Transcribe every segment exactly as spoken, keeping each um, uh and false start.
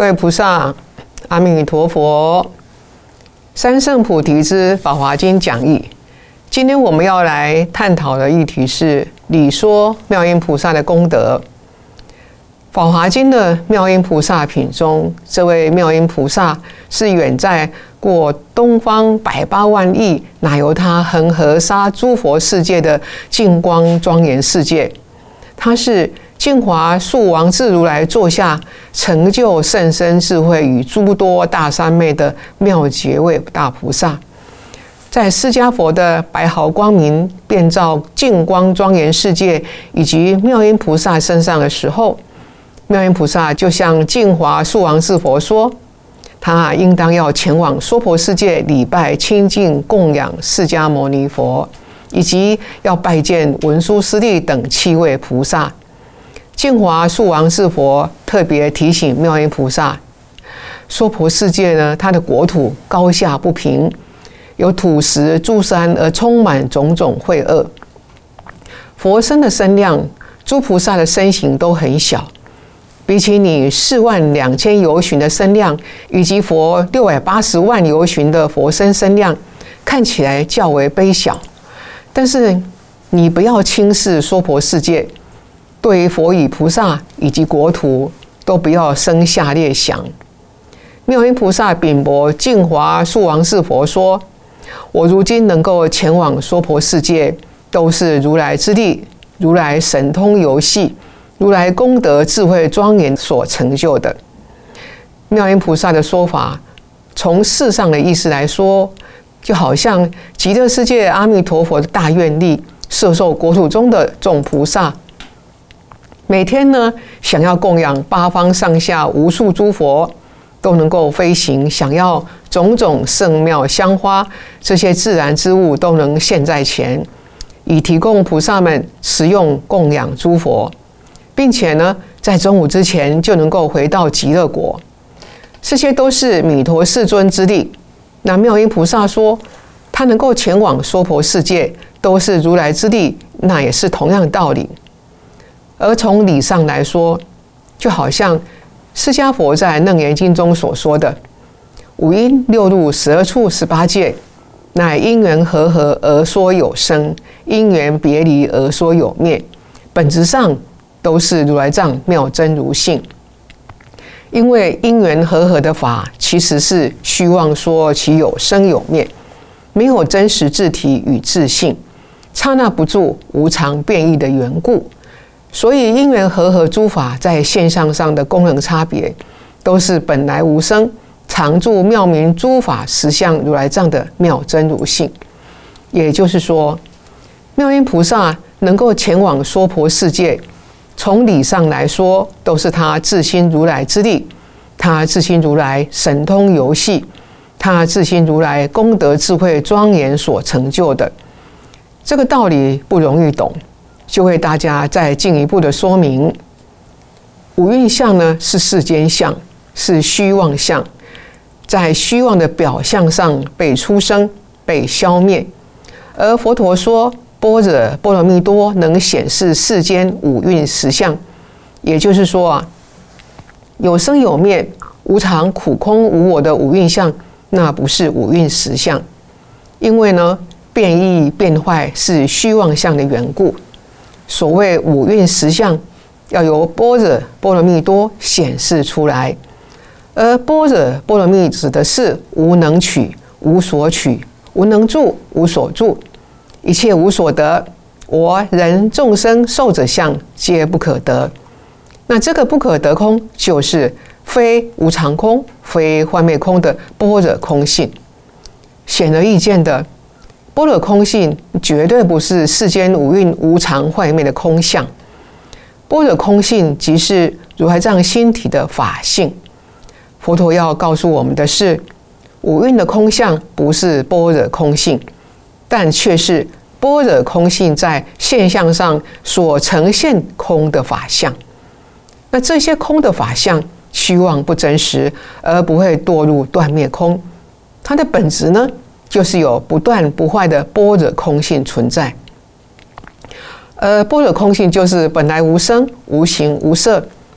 各位菩萨，阿弥陀佛。三圣菩提之法华经讲义，今天我们要来探讨的议题是理说妙音菩萨的功德。法华经的妙音菩萨品中，这位妙音菩萨是远在过东方百八万亿，乃由他恒河沙诸佛世界的净光庄严世界。他是净华树王智如来座下成就甚深智慧与诸多大三昧的妙觉位大菩萨，在释迦佛的白毫光明遍照净光庄严世界以及妙音菩萨身上的时候，妙音菩萨就向净华树王智佛说，他应当要前往娑婆世界礼拜亲近供养释迦牟尼佛，以及要拜见文殊师利等七位菩萨。净华树王智佛特别提醒妙音菩萨，娑婆世界呢，它的国土高下不平，有土石诸山，而充满种种秽恶。佛身的身量，诸菩萨的身形都很小，比起你四万两千由旬的身量，以及佛六百八十万由旬的佛身身量，看起来较为卑小。但是你不要轻视娑婆世界，对于佛与菩萨以及国土，都不要生下列想。妙音菩萨禀驳净华树王智佛说，我如今能够前往娑婆世界，都是如来之力，如来神通游戏，如来功德智慧庄严所成就的。妙音菩萨的说法，从世上的意思来说，就好像极乐世界阿弥陀佛的大愿力摄受国土中的众菩萨，每天呢，想要供养八方上下无数诸佛，都能够飞行，想要种种圣妙香花，这些自然之物都能现在前，以提供菩萨们食用供养诸佛，并且呢，在中午之前就能够回到极乐国。这些都是弥陀世尊之力。那妙音菩萨说，他能够前往娑婆世界，都是如来之力，那也是同样的道理。而从理上来说，就好像释迦佛在《楞严经》中所说的五阴六路十二处十八界，乃因缘和合而说有生，因缘别离而说有灭，本质上都是如来藏妙真如性。因为因缘和合的法，其实是虚妄说其有生有灭，没有真实自体与自性，刹那不住无常变异的缘故。所以因缘和合诸法在现象上的功能差别，都是本来无生，常住妙明诸法实相如来藏的妙真如性。也就是说，妙音菩萨能够前往娑婆世界，从理上来说，都是他自心如来之力，他自心如来神通游戏，他自心如来功德智慧庄严所成就的。这个道理不容易懂，就为大家再进一步的说明。五蕴相呢，是世间相，是虚妄相，在虚妄的表象上被出生，被消灭。而佛陀说，般若波罗蜜多能显示世间五蕴实相，也就是说啊，有生有灭、无常苦空无我的五蕴相，那不是五蕴实相，因为呢，变异变坏是虚妄相的缘故。所谓五蕴实相，要由般若波罗蜜多显示出来。而般若波罗蜜指的是无能取、无所取、无能住、无所住，一切无所得，我人众生寿者相皆不可得。那这个不可得空，就是非无常空、非幻灭空的般若空性。显而易见的，般若空性绝对不是世间五蕴无常幻灭的空相，般若空性即是如来藏心体的法性。佛陀要告诉我们的是，五蕴的空相不是般若空性，但却是般若空性在现象上所呈现空的法相。那这些空的法相虚妄不真实，而不会堕入断灭空，它的本质呢，就是有不断不坏的般若空性存在。而般若空性就是本来无生、无形、无色，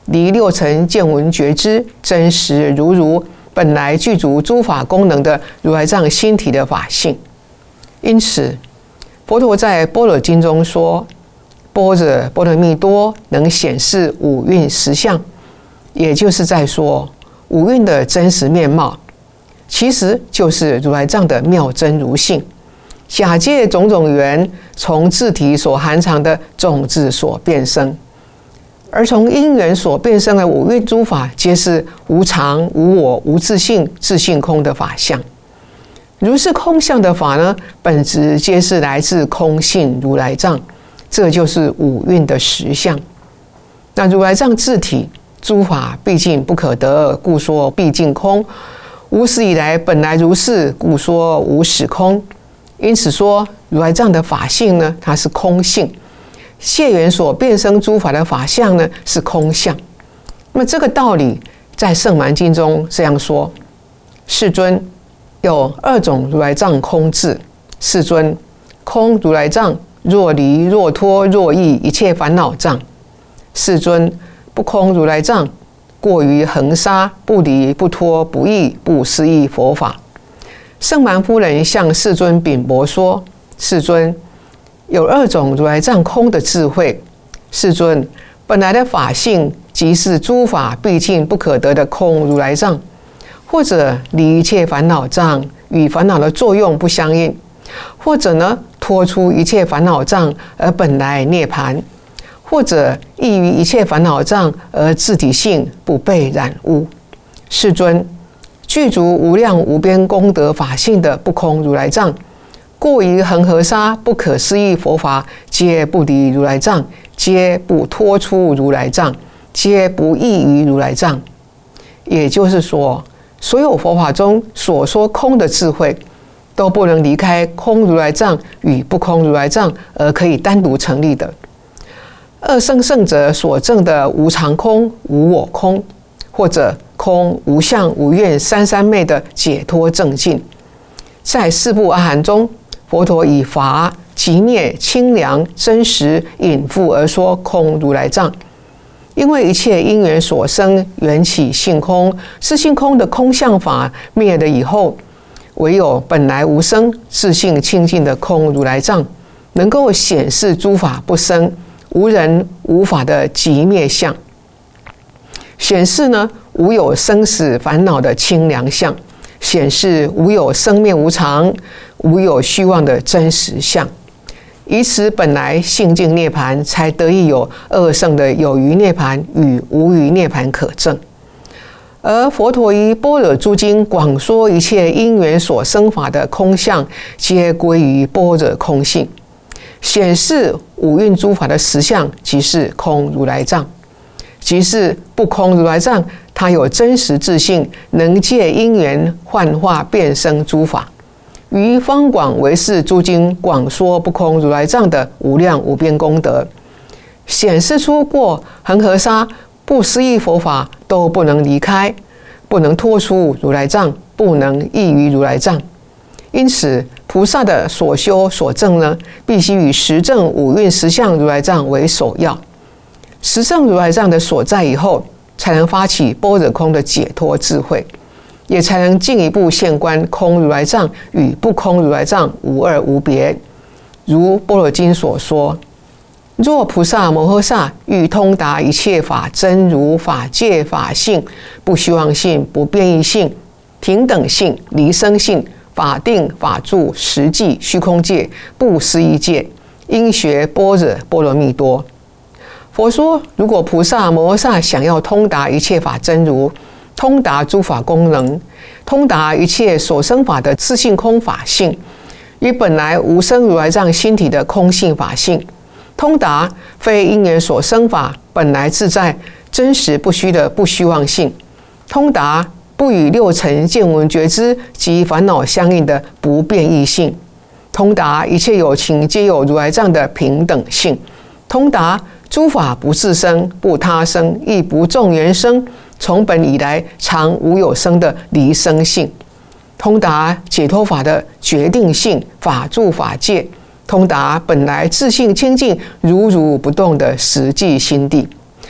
离六尘见闻觉知真实如如，本来具足诸法功能的如来藏心体的法性。因此，佛陀在《般若经》中说，般若波罗蜜多能显示五蕴实相，也就是在说五蕴的真实面貌，其实就是如来藏的妙真如性。假借种种缘，从自体所含藏的种子所变生，而从因缘所变生的五蕴诸法，皆是无常、无我、无自性、自性空的法相。如是空相的法呢，本质皆是来自空性如来藏，这就是五蕴的实相。那如来藏自体，诸法毕竟不可得，故说毕竟空。无始以来本来如是，故说无始空。因此说，如来藏的法性呢，它是空性；谢缘所变生诸法的法相呢，是空相。那么这个道理在圣蛮经中这样说：世尊，有二种如来藏空智。世尊，空如来藏，若离若脱若异一切烦恼障。世尊，不空如来藏，过于恒沙，不离不脱不异不思议佛法。圣蛮夫人向世尊禀驳说：世尊，有二种如来藏空的智慧。世尊，本来的法性即是诸法毕竟不可得的空如来藏，或者离一切烦恼障，与烦恼的作用不相应，或者呢脱出一切烦恼障而本来涅槃，或者异于一切烦恼障而自体性不被染污。世尊，具足无量无边功德法性的不空如来藏，过于恒河沙不可思议佛法，皆不离如来藏，皆不脱出如来藏，皆不异于如来藏。也就是说，所有佛法中所说空的智慧，都不能离开空如来藏与不空如来藏而可以单独成立的。二圣圣者所证的无常空、无我空，或者空无相无愿三三昧的解脱正境，在四部阿含中，佛陀以法、寂灭、清凉、真实隐覆而说空如来藏。因为一切因缘所生，缘起性空，是性空的空相法灭了以后，唯有本来无生、自性清净的空如来藏，能够显示诸法不生、无人无法的寂灭相，显示呢无有生死烦恼的清凉相，显示无有生灭无常、无有虚妄的真实相。以此本来性净涅槃，才得以有二圣的有余涅槃与无余涅槃可证。而佛陀于般若诸经广说一切因缘所生法的空相，皆归于般若空性，显示五蕴诸法的实相即是空如来藏，即是不空如来藏，它有真实自性，能借因缘幻化变生诸法。于方广唯识诸经广说不空如来藏的无量无边功德，显示出过恒河沙不思议佛法都不能离开，不能脱出如来藏，不能异于如来藏。因此，菩萨的所修所证呢，必须以实证五蕴实相如来藏为首要。实证如来藏的所在以后，才能发起般若空的解脱智慧，也才能进一步现观空如来藏与不空如来藏无二无别。如般若经所说：若菩萨摩诃萨欲通达一切法真如法界法性、不虚妄性、不变异性、平等性、离生性、法定法住、实际虚空界、不思议界，应学般若波罗蜜多。佛说，如果菩萨摩诃萨想要通达一切法真如，通达诸法功能，通达一切所生法的自性空法性，与本来无生如来藏心体的空性法性，通达非因缘所生法本来自在真实不虚的不虚妄性，通达不与六尘见闻觉知及烦恼相应的不变异性，通达一切有情皆有如来藏的平等性，通达诸法不自生不他生亦不众缘生，从本以来常无有生的离生性，通达解脱法的决定性法住法界，通达本来自性清净如如不动的实际心地，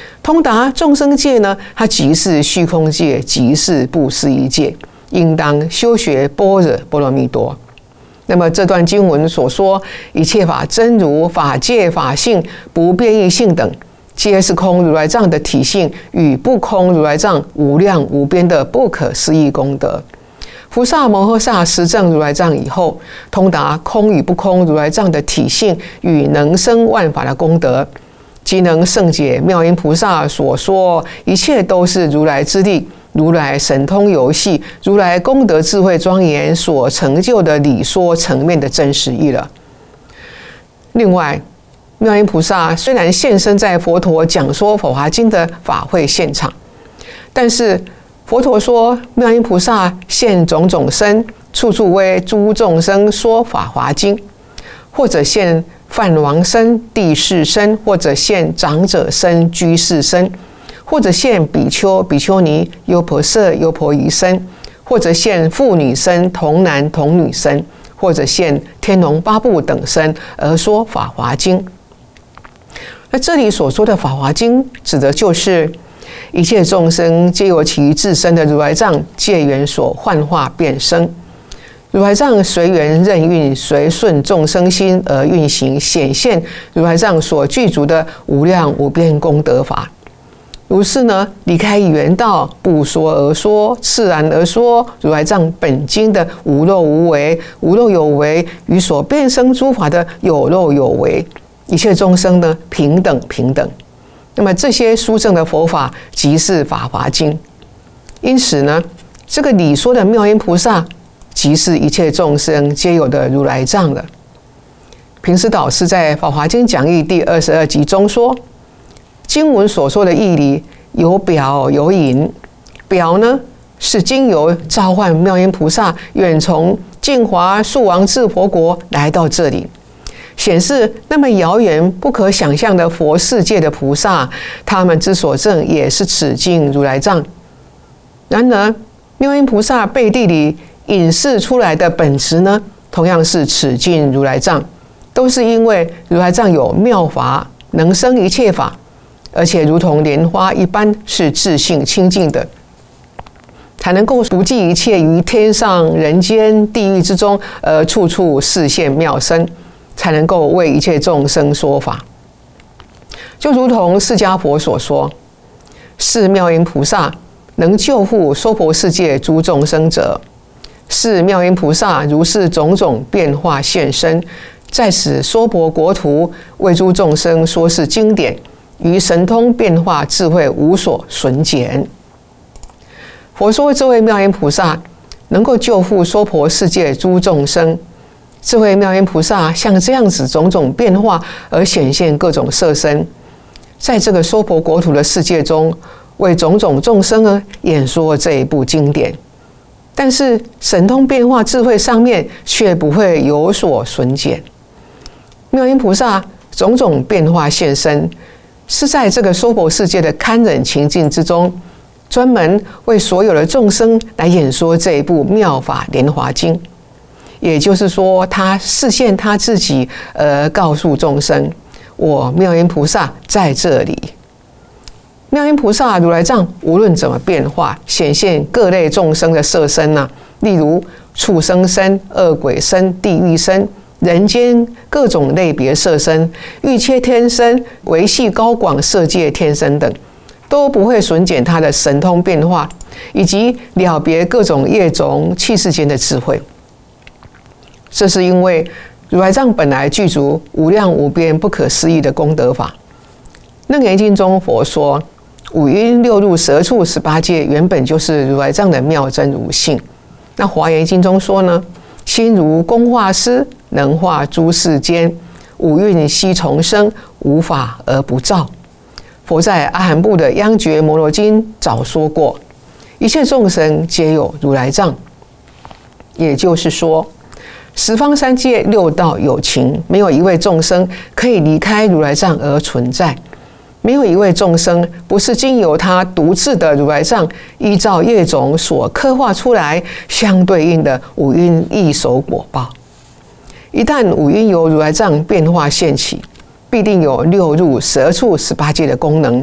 通达众生界呢，它即是虚空界，即是不思议界，应当修学般若波罗蜜多。那么这段经文所说一切法真如、法界、法性、不变异性等，皆是空如来藏的体性与不空如来藏无量无边的不可思议功德。菩萨摩诃萨实证如来藏以后，通达空与不空如来藏的体性与能生万法的功德，即能胜解妙音菩萨所说一切都是如来之力、如来神通游戏、如来功德智慧庄严所成就的理说层面的真实义了。另外，妙音菩萨虽然现身在佛陀讲说《法华经》的法会现场，但是佛陀说妙音菩萨现种种身，处处为诸众生说《法华经》，或者现梵王身、帝释身，或者现长者身、居士身，或者现比丘、比丘尼、优婆塞、优婆夷身，或者现妇女身、童男童女身，或者现天龙八部等身而说《法华经》。那这里所说的《法华经》，指的就是一切众生皆由其自身的如来藏借缘所幻化变生，如来藏随缘任运，随顺众生心而运行显现如来藏所具足的无量无边功德法。如是呢，离开缘道，不说而说，自然而说如来藏本经的无漏无为、无漏有为与所变生诸法的有漏有为，一切众生呢平等平等。那么这些殊胜的佛法即是《法华经》，因此呢，这个理说的妙音菩萨即是一切众生皆有的如来藏了。平时导师在《法华经讲义》第二十二集中说，经文所说的义理有表有隐，表呢是经由召唤妙音菩萨远从净华树王智佛国来到这里，显示那么遥远不可想象的佛世界的菩萨，他们之所证也是此境如来藏。然而妙音菩萨背地里隐示出来的本质呢，同样是此境如来藏，都是因为如来藏有妙法，能生一切法，而且如同莲花一般是自性清净的，才能够不计一切于天上人间地狱之中，而处处示现妙身，才能够为一切众生说法。就如同释迦佛所说，是妙音菩萨能救护娑婆世界诸众生者，是妙音菩萨如是种种变化现身，在此娑婆国土为诸众生说是经典，于神通变化智慧无所损减。佛说这位妙音菩萨能够救护娑婆世界诸众生，这位妙音菩萨像这样子种种变化而显现各种色身，在这个娑婆国土的世界中，为种种众生呢演说这一部经典，但是神通变化智慧上面却不会有所损减。妙音菩萨种种变化现身，是在这个娑婆世界的堪忍情境之中，专门为所有的众生来演说这一部妙法莲华经。也就是说，他示现他自己，而告诉众生，我妙音菩萨在这里。妙音菩萨如来藏无论怎么变化，显现各类众生的色身啊，例如畜生身、恶鬼身、地狱身、人间各种类别色身、欲切天身、维系高广色界天身等，都不会损减他的神通变化，以及了别各种业种气世间的智慧。这是因为如来藏本来具足无量无边不可思议的功德法。楞严经中佛说，五蕴六入十二处十八界原本就是如来藏的妙真如性。那华严经中说呢，心如工画师，能画诸世间，五蕴悉从生，无法而不造。佛在阿含部的央觉摩罗经早说过，一切众生皆有如来藏。也就是说，十方三界六道有情，没有一位众生可以离开如来藏而存在，没有一位众生不是经由他独自的如来藏依照业种所刻画出来相对应的五蕴异熟果报。一旦五蕴由如来藏变化现起，必定有六入十二处十八界的功能，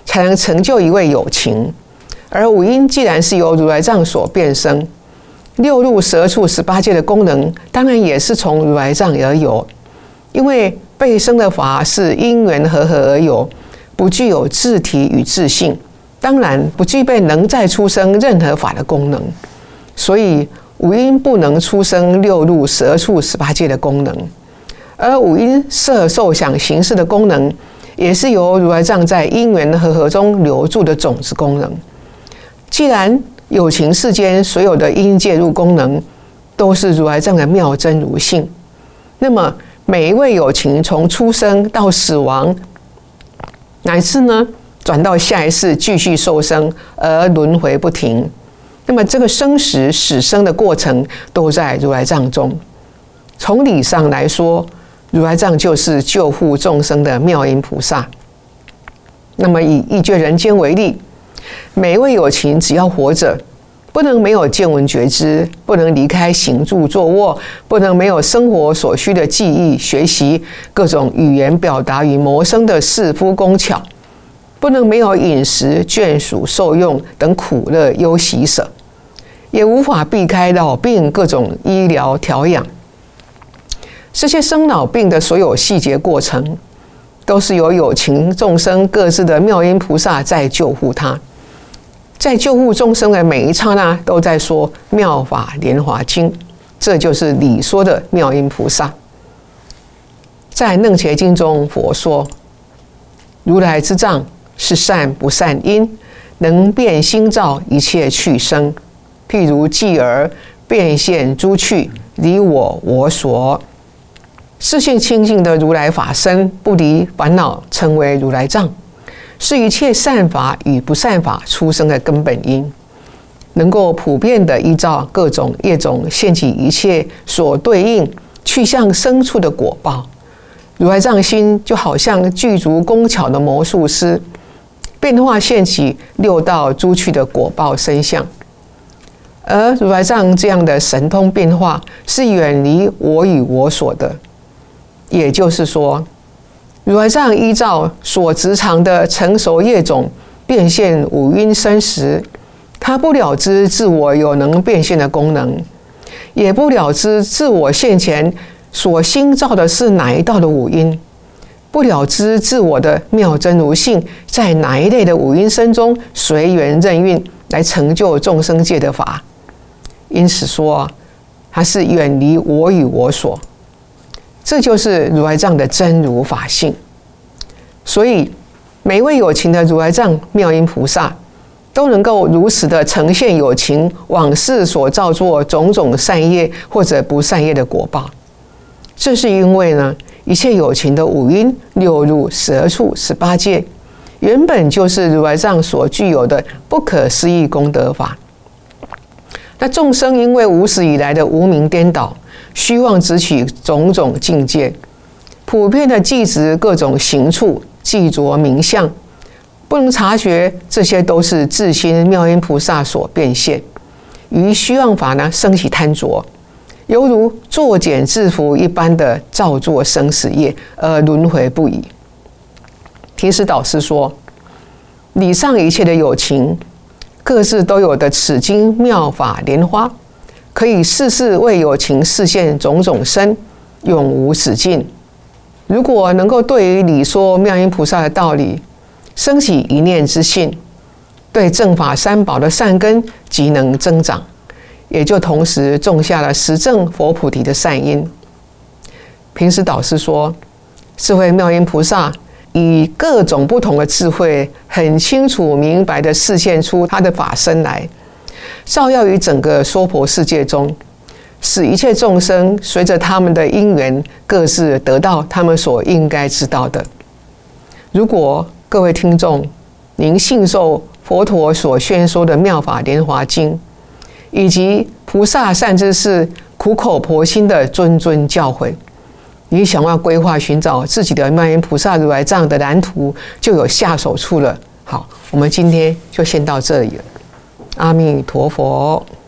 才能成就一位有情。而五阴既然是由如来藏所变生，六入十二处十八界的功能当然也是从如来藏而有。因为被生的法是因缘和合而有，不具有自体与自性，当然不具备能再出生任何法的功能，所以五阴不能出生六入十二处十八界的功能。而五阴色受想行识的功能，也是由如来藏在因缘和合中留住的种子功能。既然有情世间所有的因介入功能都是如来藏的妙真如性，那么每一位有情从出生到死亡，乃至呢转到下一世继续受生而轮回不停，那么这个生死死生的过程都在如来藏中。从理上来说，如来藏就是救护众生的妙音菩萨。那么以异觉人间为例，每一位有情只要活着，不能没有见闻觉知，不能离开行住坐卧，不能没有生活所需的记忆学习，各种语言表达与谋生的士夫工巧，不能没有饮食眷属受用等苦乐忧喜舍，也无法避开老病各种医疗调养。这些生老病的所有细节过程，都是由有情众生各自的妙音菩萨在救护他。在救护众生的每一刹那，都在说妙法莲华经，这就是理说的妙音菩萨。在楞伽经中，佛说：如来之藏是善不善因，能变心造一切趣生，譬如继而变现诸趣，离我我所。自性清净的如来法身，不离烦恼，称为如来藏，是一切善法与不善法出生的根本因，能够普遍的依照各种业种现起一切所对应去向生处的果报。如来藏心就好像具足工巧的魔术师，变化现起六道诸趣的果报身相。而如来藏这样的神通变化，是远离我与我所的。也就是说，如来藏依照所执常的成熟业种变现五阴生时，他不了知自我有能变现的功能，也不了知自我现前所新造的是哪一道的五阴，不了知自我的妙真如性在哪一类的五阴身中随缘任运来成就众生界的法。因此说，它是远离我与我所。这就是如来藏的真如法性。所以每一位有情的如来藏妙音菩萨，都能够如此的呈现有情往事所造作种种善业或者不善业的果报。这是因为呢，一切有情的五阴六入十二处十八界，原本就是如来藏所具有的不可思议功德法。那众生因为无始以来的无明颠倒，虚妄执取种种境界，普遍的记执各种行处，记着名相，不能察觉这些都是自心妙音菩萨所变现，于虚妄法呢生起贪着，犹如作茧自缚一般的造作生死业，而轮回不已。提示导师说，理上一切的有情，各自都有的此经妙法莲花，可以世世为有情示现种种身，永无止境。如果能够对于理说妙音菩萨的道理生起一念之信，对正法三宝的善根即能增长，也就同时种下了实证佛菩提的善因。平时导师说，智慧妙音菩萨以各种不同的智慧，很清楚明白地示现出他的法身来，照耀于整个娑婆世界中，使一切众生随着他们的因缘，各自得到他们所应该知道的。如果各位听众您信受佛陀所宣说的妙法莲华经，以及菩萨善知识苦口婆心的谆谆教诲，你想要规划寻找自己的妙音菩萨如来藏的蓝图，就有下手处了。好，我们今天就先到这里了。阿弥陀佛。